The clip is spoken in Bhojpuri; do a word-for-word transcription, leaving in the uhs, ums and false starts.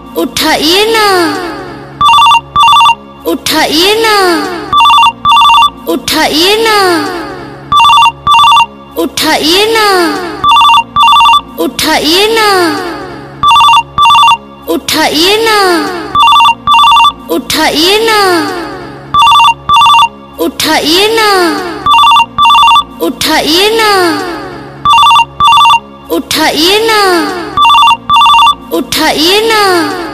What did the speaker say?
उठाइए ना, उठाइए ना, उठाइए ना, उठाइए ना, उठाइए ना, उठाइए ना, उठाइए ना, उठाइए ना, उठाइए ना, उठाइए ना, उठाइए ना।